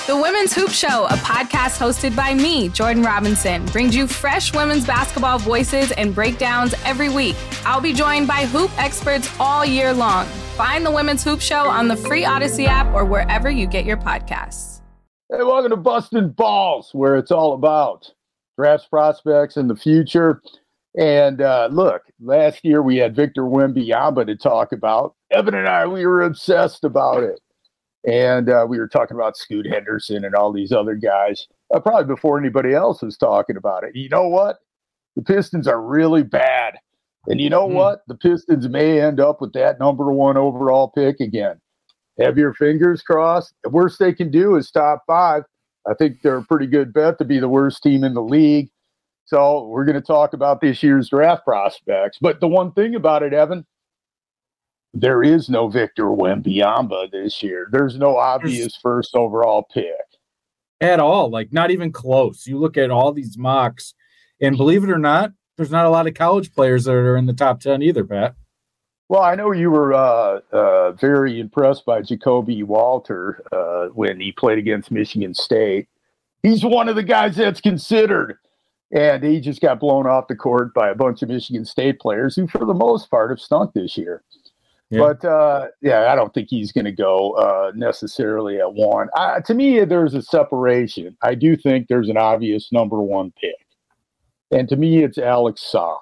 The Women's Hoop Show, a podcast hosted by me, Jordan Robinson, brings you fresh women's basketball voices and breakdowns every week. I'll be joined by hoop experts all year long. Find the Women's Hoop Show on the free Odyssey app or wherever you get your podcasts. Hey, welcome to Bustin' Balls, where it's all about draft prospects in the future. And look, last year we had Victor Wembanyama to talk about. Evan and I, we were obsessed about it. And we were talking about Scoot Henderson and all these other guys, probably before anybody else was talking about it. You know what? The Pistons are really bad. And you know what? The Pistons may end up with that number 1 overall pick again. Have your fingers crossed. The worst they can do is top 5. I think they're a pretty good bet to be the worst team in the league. So we're going to talk about this year's draft prospects. But the one thing about it, Evan, there is no Victor Wembanyama this year. There's no obvious first overall pick. At all. Like, not even close. You look at all these mocks, and believe it or not, there's not a lot of college players that are in the top 10 either, Pat. Well, I know you were very impressed by Jacoby Walter when he played against Michigan State. He's one of the guys that's considered. And he just got blown off the court by a bunch of Michigan State players who, for the most part, have stunk this year. Yeah. But, I don't think he's going to go necessarily at 1. To me, there's a separation. I do think there's an obvious number 1 pick. And to me, it's Alex Sarr.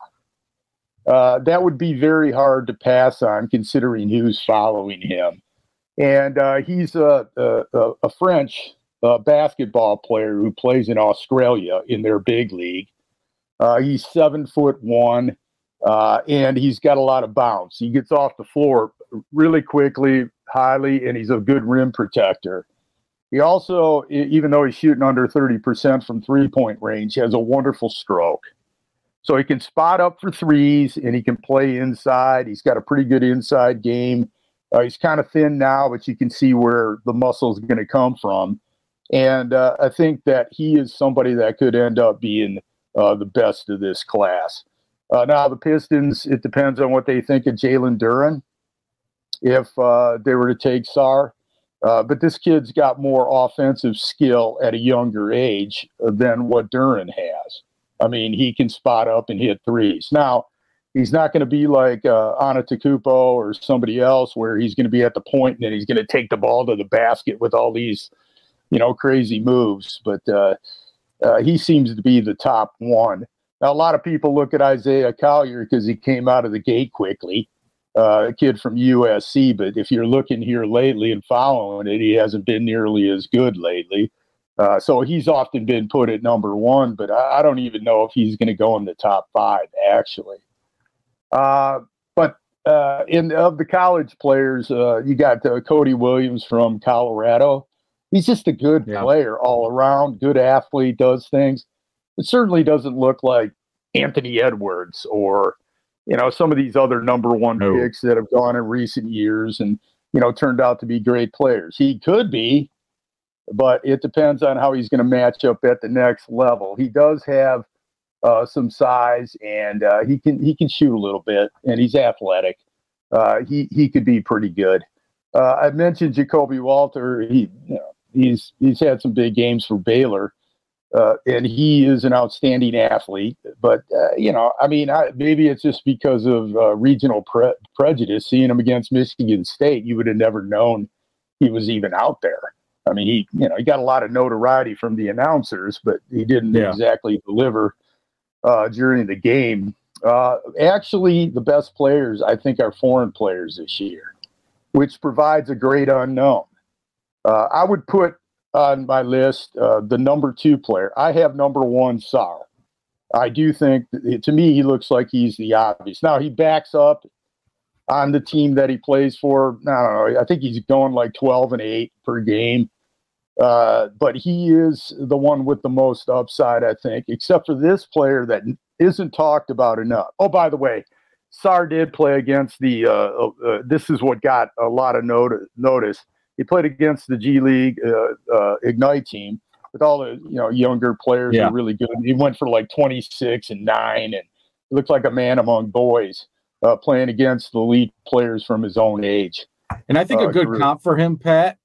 That would be very hard to pass on considering who's following him. And he's a French basketball player who plays in Australia in their big league. He's 7'1". And he's got a lot of bounce. He gets off the floor really quickly, highly, and he's a good rim protector. He also, even though he's shooting under 30% from three-point range, has a wonderful stroke. So he can spot up for threes, and he can play inside. He's got a pretty good inside game. He's kind of thin now, but you can see where the muscle is going to come from. And I think that he is somebody that could end up being the best of this class. Now, the Pistons, it depends on what they think of Jalen Duren, if they were to take Sarr. But this kid's got more offensive skill at a younger age than what Duren has. I mean, he can spot up and hit threes. Now, he's not going to be like Antetokounmpo or somebody else where he's going to be at the point and then he's going to take the ball to the basket with all these, crazy moves. But he seems to be the top 1. Now, a lot of people look at Isaiah Collier because he came out of the gate quickly, a kid from USC. But if you're looking here lately and following it, he hasn't been nearly as good lately. So he's often been put at number 1, but I don't even know if he's going to go in the top 5, actually. But of the college players, you got Cody Williams from Colorado. He's just a good player all around, good athlete, does things. It certainly doesn't look like Anthony Edwards or, some of these other number 1 picks that have gone in recent years and, turned out to be great players. He could be, but it depends on how he's going to match up at the next level. He does have some size and he can shoot a little bit, and he's athletic. He could be pretty good. I mentioned Jacoby Walter. He's had some big games for Baylor. And he is an outstanding athlete, but, maybe it's just because of regional prejudice. Seeing him against Michigan State, you would have never known he was even out there. I mean, he got a lot of notoriety from the announcers, but he didn't exactly deliver during the game. Actually, the best players, I think, are foreign players this year, which provides a great unknown. I would put on my list the number 2 player. I have number 1 Sarr. I do think, to me, he looks like he's the obvious. Now, he backs up on the team that he plays for. I don't know. I think he's going like 12-8 per game. But he is the one with the most upside, I think, except for this player that isn't talked about enough. Oh, by the way, Sarr did play against the this is what got a lot of notice. He played against the G League Ignite team with all the younger players who are really good. He went for like 26 and 9, and he looked like a man among boys playing against the elite players from his own age. And I think a good comp for him, Pat,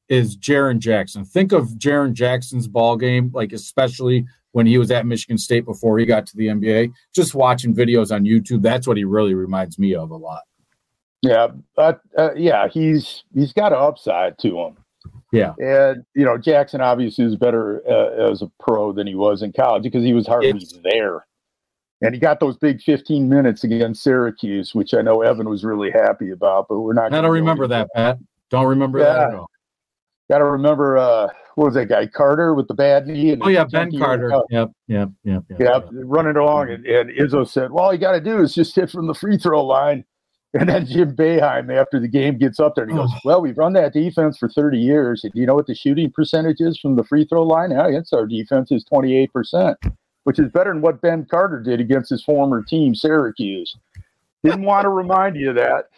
is Jaren Jackson. Think of Jaren Jackson's ball game, like especially when he was at Michigan State before he got to the NBA. Just watching videos on YouTube, that's what he really reminds me of a lot. Yeah, he's got an upside to him. Yeah, and Jackson obviously is better as a pro than he was in college because he was hardly there, and he got those big 15 minutes against Syracuse, which I know Evan was really happy about. But we're not. I don't remember that, Pat. Don't remember that at all. Got to remember, what was that guy, Carter, with the bad knee? And Ben Carter. Yep. Running along, and Izzo said, "Well, all you got to do is just hit from the free throw line." And then Jim Boeheim, after the game, gets up there and he goes, "Well, we've run that defense for 30 years. And do you know what the shooting percentage is from the free throw line? Yeah, against our defense is 28%, which is better than what Ben Carter did against his former team, Syracuse." Didn't want to remind you of that.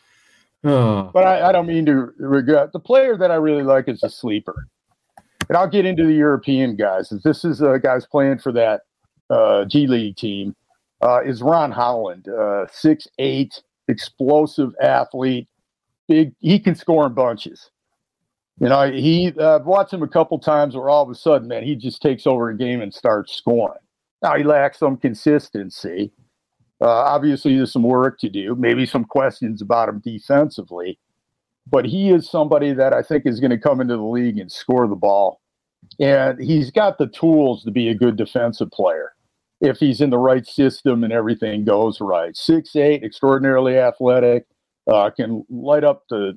But I don't mean to regret. The player that I really like is a sleeper. And I'll get into the European guys. This is guys playing for that G League team, is Ron Holland, 6'8", explosive athlete. Big. He can score in bunches. I've watched him a couple times where all of a sudden, man, he just takes over a game and starts scoring. Now, he lacks some consistency. Obviously, there's some work to do, maybe some questions about him defensively, but he is somebody that I think is going to come into the league and score the ball. And he's got the tools to be a good defensive player if he's in the right system and everything goes right. 6'8", extraordinarily athletic, can light up the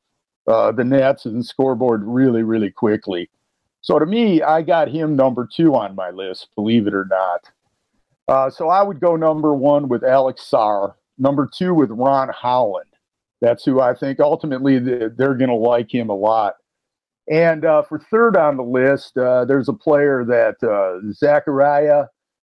nets and scoreboard really, really quickly. So to me, I got him number 2 on my list, believe it or not. So I would go number 1 with Alex Sarr, number 2 with Ron Holland. That's who I think ultimately they're going to like him a lot. And for third on the list, there's a player that Zachariah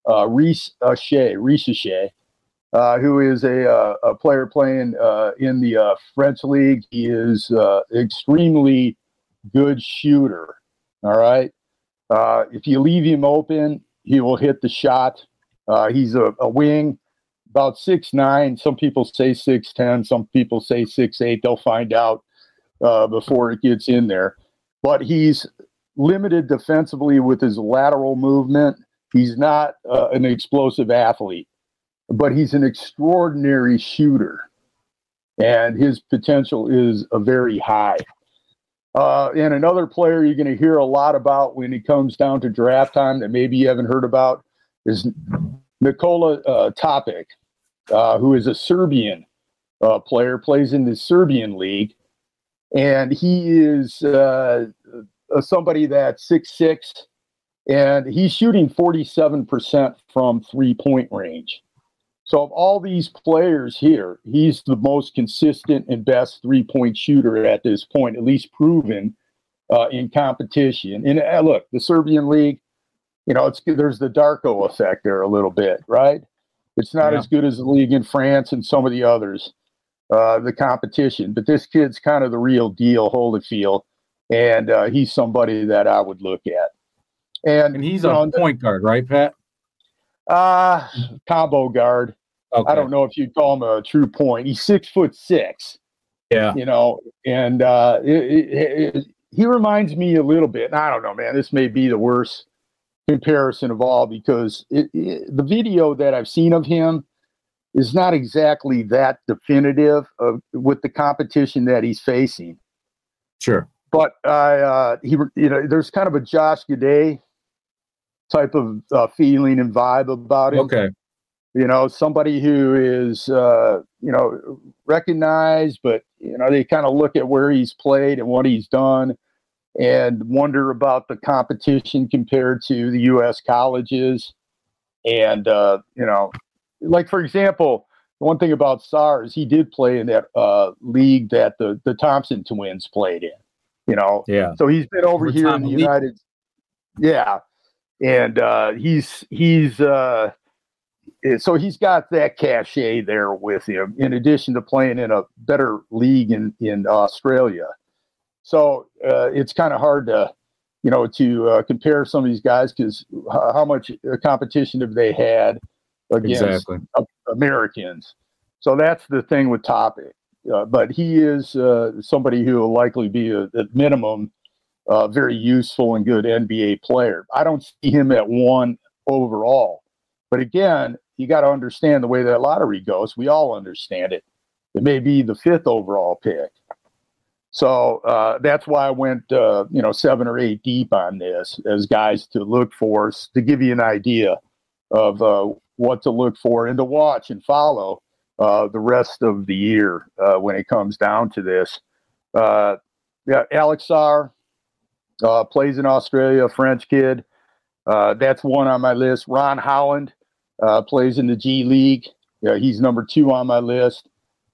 Risacher, who is a player playing in the French league. He is extremely good shooter. All right. If you leave him open, he will hit the shot. He's a wing, about 6'9". Some people say 6'10". Some people say 6'8". They'll find out before it gets in there. But he's limited defensively with his lateral movement. He's not an explosive athlete, but he's an extraordinary shooter. And his potential is very high. And another player you're going to hear a lot about when it comes down to draft time that maybe you haven't heard about is Nikola Topic, who is a Serbian player, plays in the Serbian league. And he is somebody that's 6'6", and he's shooting 47% from three-point range. So of all these players here, he's the most consistent and best three-point shooter at this point, at least proven in competition. And look, the Serbian league, there's the Darko effect there a little bit, right? It's not as good as the league in France and some of the others, the competition. But this kid's kind of the real deal, Holyfield, and he's somebody that I would look at. And he's a point guard, right, Pat? Combo guard. Okay. I don't know if you'd call him a true point. He's 6'6". Yeah. And he reminds me a little bit. And I don't know, man, this may be the worst comparison of all because the video that I've seen of him is not exactly that definitive with the competition that he's facing. Sure. But there's kind of a Josh Giddey type of feeling and vibe about him. Okay. Somebody who is, recognized, but, they kind of look at where he's played and what he's done and wonder about the competition compared to the U.S. colleges. And, like, for example, the one thing about Sarr is he did play in that league that the Thompson twins played in, Yeah. So he's been over here in the United. Yeah. And so he's got that cachet there with him, in addition to playing in a better league in Australia. So it's kind of hard to, to compare some of these guys because how much competition have they had against Americans? So that's the thing with Topic. but he is somebody who will likely be, at minimum, very useful and good NBA player. I don't see him at 1 overall. But again, you got to understand the way that lottery goes. We all understand it. It may be the 5th overall pick. So that's why I went, 7 or 8 deep on this as guys to look for, to give you an idea of what to look for and to watch and follow the rest of the year when it comes down to this. Alex Sarr plays in Australia, a French kid. That's 1 on my list. Ron Holland plays in the G League. He's number 2 on my list.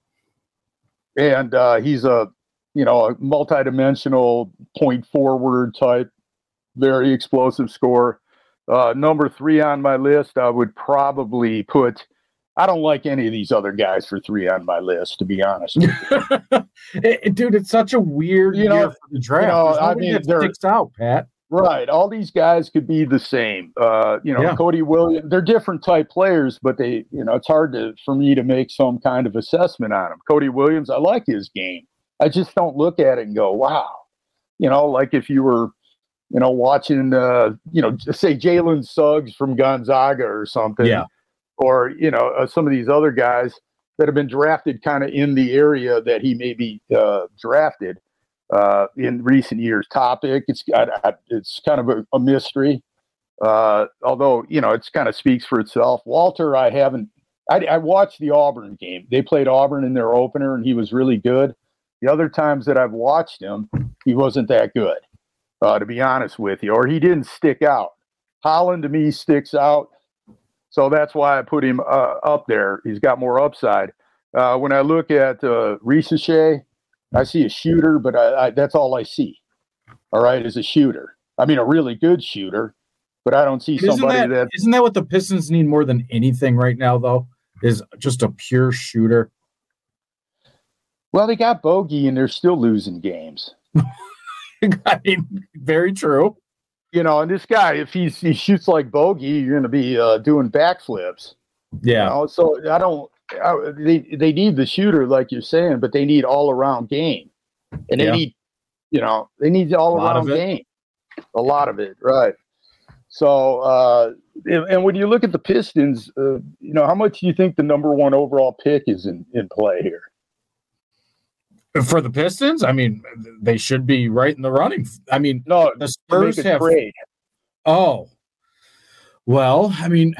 And he's a multi-dimensional point forward type, very explosive scorer. Number 3 on my list, I would probably put. I don't like any of these other guys for 3 on my list, to be honest with you. Dude, it's such a weird year for the draft. That sticks out, Pat. Right. All these guys could be the same. Cody Williams, they're different type players, but they, it's hard for me to make some kind of assessment on them. Cody Williams, I like his game. I just don't look at it and go, wow. Like if you were, watching, say Jalen Suggs from Gonzaga or something. Yeah. Or, some of these other guys that have been drafted kind of in the area that he may be drafted in recent years. Topic, it's kind of a mystery, although, it's kind of speaks for itself. Walter, I watched the Auburn game. They played Auburn in their opener, and he was really good. The other times that I've watched him, he wasn't that good, to be honest with you, or he didn't stick out. Holland, to me, sticks out. So that's why I put him up there. He's got more upside. When I look at Risacher, I see a shooter, but that's all I see. All right, is a shooter. I mean, a really good shooter, but I don't see somebody that. Isn't that what the Pistons need more than anything right now, though? Is just a pure shooter. Well, they got Bogey, and they're still losing games. I mean, very true. And this guy, if he shoots like Bogey, you're going to be doing backflips. Yeah. So they need the shooter, like you're saying, but they need all around game, and they need all around game. A lot of it, right? So, and when you look at the Pistons, how much do you think the number 1 overall pick is in play here? For the Pistons, I mean, they should be right in the running. I mean, no, the Spurs have. Trade. Oh, well, I mean,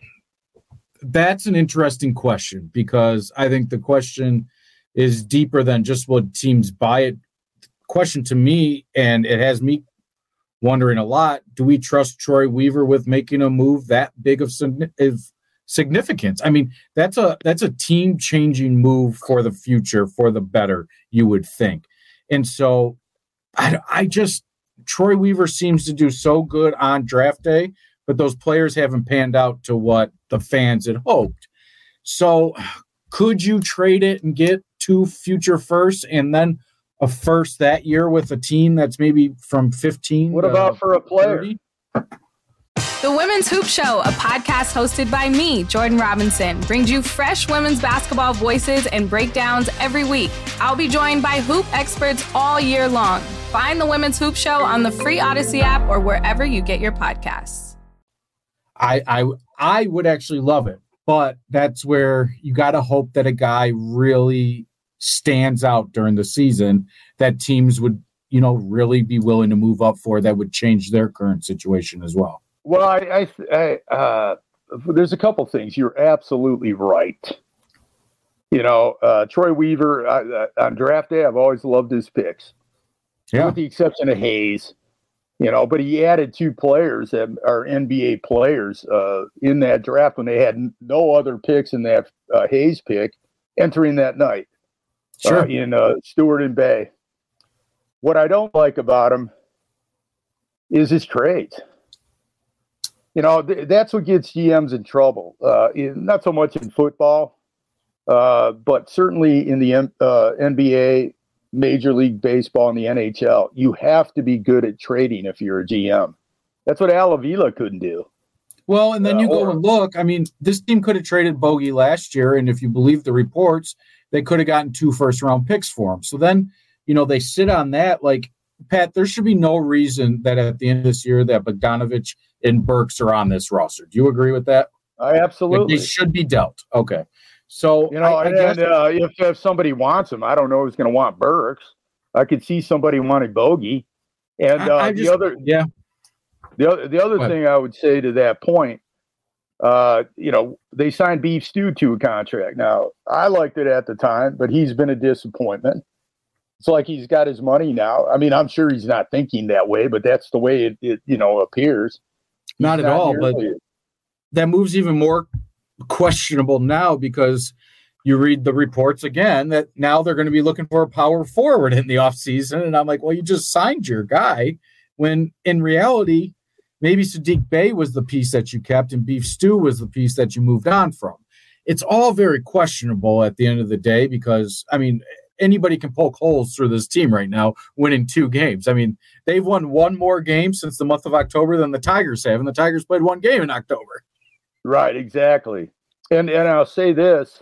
that's an interesting question because I think the question is deeper than just what teams buy it. Question to me, and it has me wondering a lot: do we trust Troy Weaver with making a move that big of significance? I mean, that's a team-changing move for the future, for the better, you would think. And so Troy Weaver seems to do so good on draft day, but those players haven't panned out to what the fans had hoped. So could you trade it and get 2 future firsts and then a first that year with a team that's maybe from 15? What about for a player? 30? The Women's Hoop Show, a podcast hosted by me, Jordan Robinson, brings you fresh women's basketball voices and breakdowns every week. I'll be joined by hoop experts all year long. Find the Women's Hoop Show on the free Odyssey app or wherever you get your podcasts. I would actually love it, but that's where you got to hope that a guy really stands out during the season that teams would, really be willing to move up for, that would change their current situation as well. Well, there's a couple things. You're absolutely right. Troy Weaver on draft day, I've always loved his picks, with the exception of Hayes. But he added 2 players that are NBA players in that draft when they had no other picks in that Hayes pick entering that night. Sure. In Stewart and Bay. What I don't like about him is his trades. That's what gets GMs in trouble. Not so much in football, but certainly in the NBA, Major League Baseball, and the NHL. You have to be good at trading if you're a GM. That's what Al Avila couldn't do. Well, and then you go and look. I mean, this team could have traded Bogey last year, and if you believe the reports, they could have gotten 2 first-round picks for him. So then, they sit on that. Like, Pat, there should be no reason that at the end of this year that Bogdanovich and Burks are on this roster. Do you agree with that? Absolutely. They should be dealt. Okay. So, I guess if somebody wants him, I don't know who's going to want Burks. I could see somebody wanting Bogey. And the other thing I would say to that point, they signed Beef Stew to a contract. Now, I liked it at the time, but he's been a disappointment. It's like he's got his money now. I mean, I'm sure he's not thinking that way, but that's the way it appears. Not at all, but that move's even more questionable now because you read the reports again that now they're going to be looking for a power forward in the offseason. And I'm like, well, you just signed your guy when in reality, maybe Sadiq Bey was the piece that you kept and Beef Stew was the piece that you moved on from. It's all very questionable at the end of the day because, I mean, anybody can poke holes through this team right now, winning 2 games. I mean, they've won 1 more game since the month of October than the Tigers have, and the Tigers played 1 game in October. Right, exactly. And I'll say this,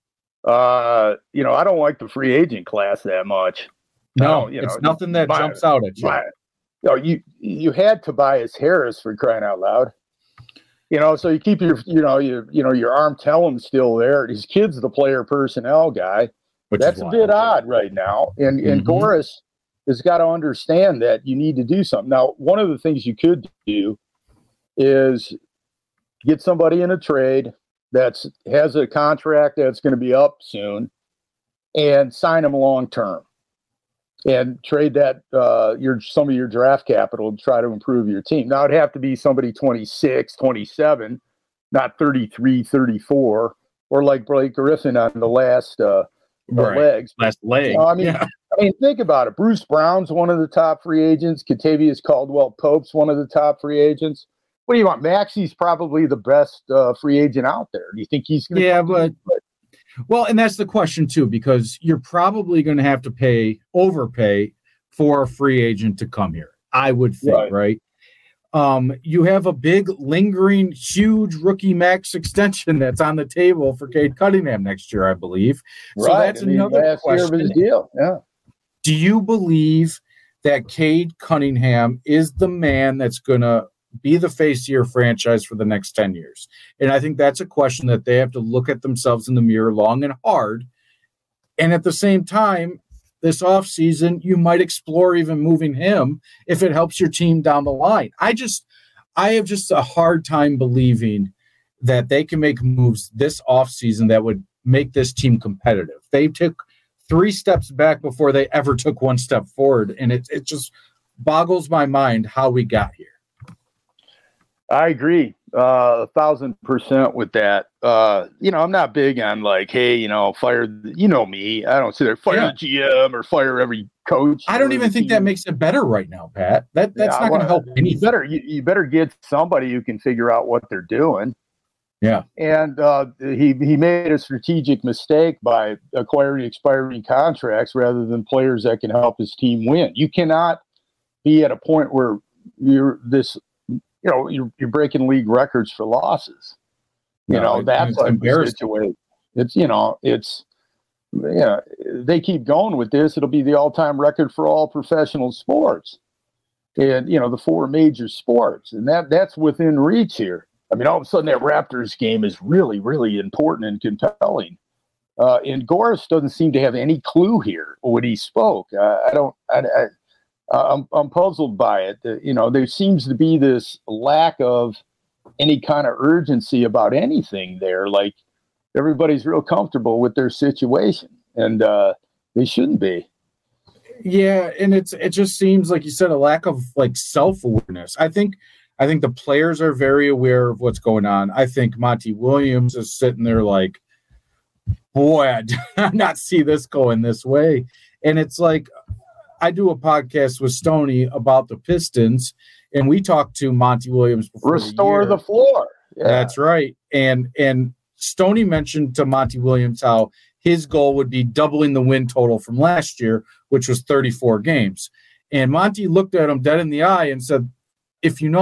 I don't like the free agent class that much. No, it's nothing that jumps out at you. You had Tobias Harris for crying out loud. So you keep your arm talent still there. His kid's the player personnel guy. That's a bit odd right now. And Goris has got to understand that you need to do something. Now, one of the things you could do is get somebody in a trade that has a contract that's going to be up soon and sign them long term and trade that some of your draft capital to try to improve your team. Now, it'd have to be somebody 26, 27, not 33, 34, or like Blake Griffin on the last legs. Last leg. I mean, think about it. Bruce Brown's one of the top free agents. Kentavious Caldwell-Pope's one of the top free agents. What do you want? Maxi's probably the best free agent out there. Do you think he's going to? Yeah, well, and that's the question too, because you're probably going to have to overpay for a free agent to come here. I would think, right? You have a big, lingering, huge rookie max extension that's on the table for Cade Cunningham next year, I believe. So that's another question. His deal. Yeah. Do you believe that Cade Cunningham is the man that's going to be the face of your franchise for the next 10 years? And I think that's a question that they have to look at themselves in the mirror long and hard. And at the same time, this offseason, you might explore even moving him if it helps your team down the line. I have just a hard time believing that they can make moves this offseason that would make this team competitive. They took 3 steps back before they ever took 1 step forward, and it just boggles my mind how we got here. I agree 1,000% with that. I'm not big on like, hey, fire. Me. I don't sit there fire the GM or fire every coach. I don't even think that makes it better right now, Pat. That's not going to help anything. You better get somebody who can figure out what they're doing. Yeah, and he made a strategic mistake by acquiring expiring contracts rather than players that can help his team win. You cannot be at a point where you're breaking league records for losses. That's embarrassing. They keep going with this. It'll be the all-time record for all professional sports, and the 4 major sports, and that's within reach here. I mean, all of a sudden that Raptors game is really, really important and compelling. And Goris doesn't seem to have any clue here when he spoke. I'm puzzled by it. There seems to be this lack of any kind of urgency about anything there. Like everybody's real comfortable with their situation, and they shouldn't be. Yeah, and it just seems like you said a lack of like self-awareness. I think the players are very aware of what's going on. I think Monty Williams is sitting there like, boy, I did not see this going this way. And it's like, I do a podcast with Stoney about the Pistons, and we talked to Monty Williams before Restore the floor. Yeah. That's right. And Stoney mentioned to Monty Williams how his goal would be doubling the win total from last year, which was 34 games. And Monty looked at him dead in the eye and said, if you know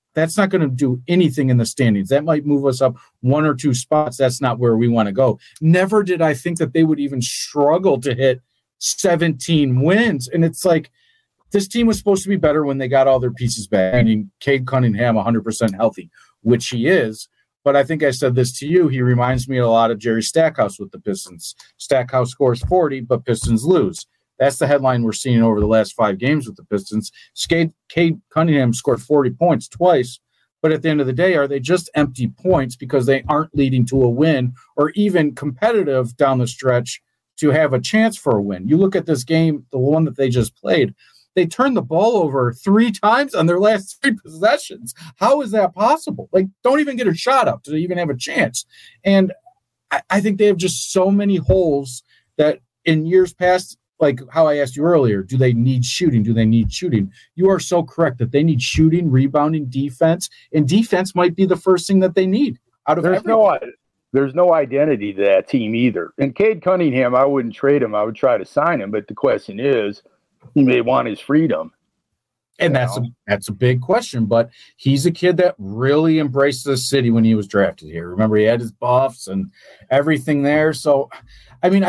That's not going to do anything in the standings. That might move us up 1 or 2 spots. That's not where we want to go. Never did I think that they would even struggle to hit 17 wins. And it's like, this team was supposed to be better when they got all their pieces back. I mean, Cade Cunningham 100% healthy, which he is. But I think I said this to you. He reminds me a lot of Jerry Stackhouse with the Pistons. Stackhouse scores 40, but Pistons lose. That's the headline we're seeing over the last 5 games with the Pistons. Cade Cunningham scored 40 points twice, but at the end of the day, are they just empty points because they aren't leading to a win or even competitive down the stretch to have a chance for a win? You look at this game, the one that they just played, they turned the ball over 3 times on their last 3 possessions. How is that possible? Like, don't even get a shot up to even have a chance. And I think they have just so many holes that in years past, like how I asked you earlier, do they need shooting? Do they need shooting? You are so correct that they need shooting, rebounding, defense, and defense might be the first thing that they need out of everything. There's no identity to that team either. And Cade Cunningham, I wouldn't trade him. I would try to sign him. But the question is, he may want his freedom. And that's a big question. But he's a kid that really embraced the city when he was drafted here. Remember, he had his buffs and everything there. So, I mean,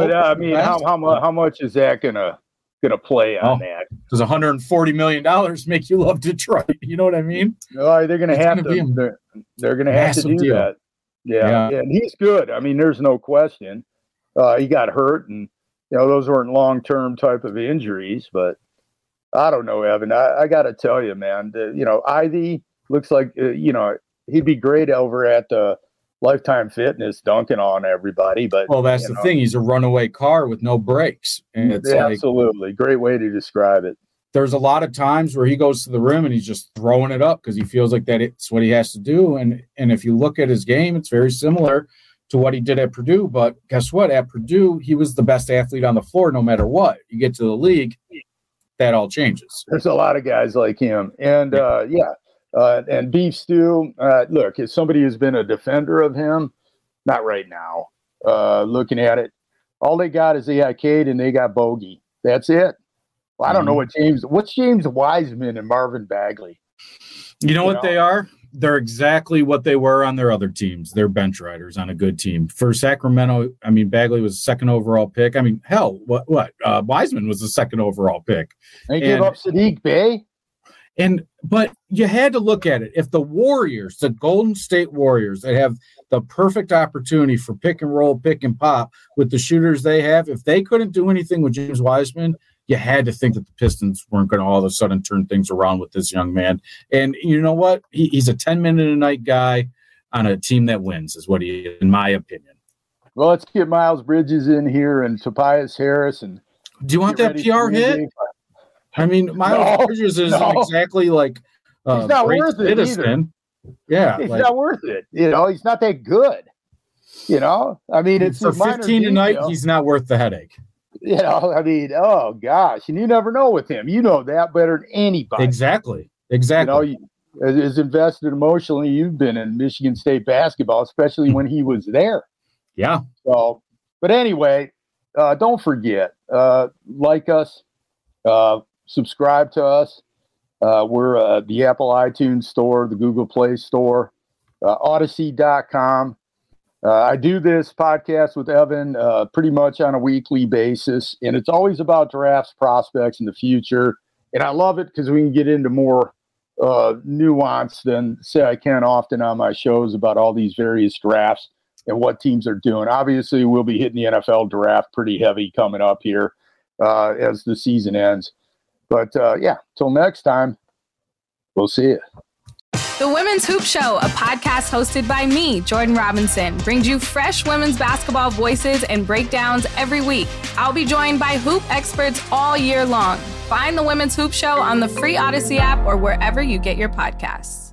how much is that gonna play on that? Does $140 million make you love Detroit? You know what I mean? No, they're gonna have to. They're gonna have to do that. Yeah, and he's good. I mean, there's no question. He got hurt, and those weren't long-term type of injuries. But I don't know, Evan. I got to tell you, man. Ivy looks like he'd be great over at the Lifetime Fitness dunking on everybody. But that's the thing. He's a runaway car with no brakes. And it's absolutely great way to describe it. There's a lot of times where he goes to the rim and he's just throwing it up because he feels like that it's what he has to do. And if you look at his game, it's very similar to what he did at Purdue. But guess what? At Purdue, he was the best athlete on the floor no matter what. You get to the league, that all changes. There's a lot of guys like him. And and Beef Stew, look, as somebody who's been a defender of him, not right now, looking at it, all they got is they got Cade and they got Bogey. That's it. Well, I don't know what's James Wiseman and Marvin Bagley. You know what they are? They're exactly what they were on their other teams. They're bench riders on a good team. For Sacramento, I mean, Bagley was a 2nd overall pick. I mean, hell, what? Wiseman was a 2nd overall pick. They gave up Sadiq Bey. But you had to look at it. If the Warriors, the Golden State Warriors, that have the perfect opportunity for pick and roll, pick and pop with the shooters they have, if they couldn't do anything with James Wiseman, you had to think that the Pistons weren't going to all of a sudden turn things around with this young man. And you know what? He's a 10-minute-a-night guy on a team that wins is what he is, in my opinion. Well, let's get Miles Bridges in here and Tobias Harris. And do you want that PR hit? I mean, Miles Bridges isn't exactly like he's not worth it either. Yeah, he's not worth it. He's not that good. I mean, it's for 15 a night. He's not worth the headache. I mean, oh gosh, and you never know with him. You know that better than anybody. Exactly. As invested emotionally you've been in Michigan State basketball, especially when he was there. Yeah. So, but anyway, don't forget, like us, subscribe to us. We're the Apple iTunes Store, the Google Play Store, Odyssey.com. I do this podcast with Evan pretty much on a weekly basis, and it's always about drafts, prospects, in the future. And I love it because we can get into more nuance than, say, I can often on my shows about all these various drafts and what teams are doing. Obviously, we'll be hitting the NFL draft pretty heavy coming up here as the season ends. But, till next time, we'll see you. The Women's Hoop Show, a podcast hosted by me, Jordan Robinson, brings you fresh women's basketball voices and breakdowns every week. I'll be joined by hoop experts all year long. Find the Women's Hoop Show on the free Odyssey app or wherever you get your podcasts.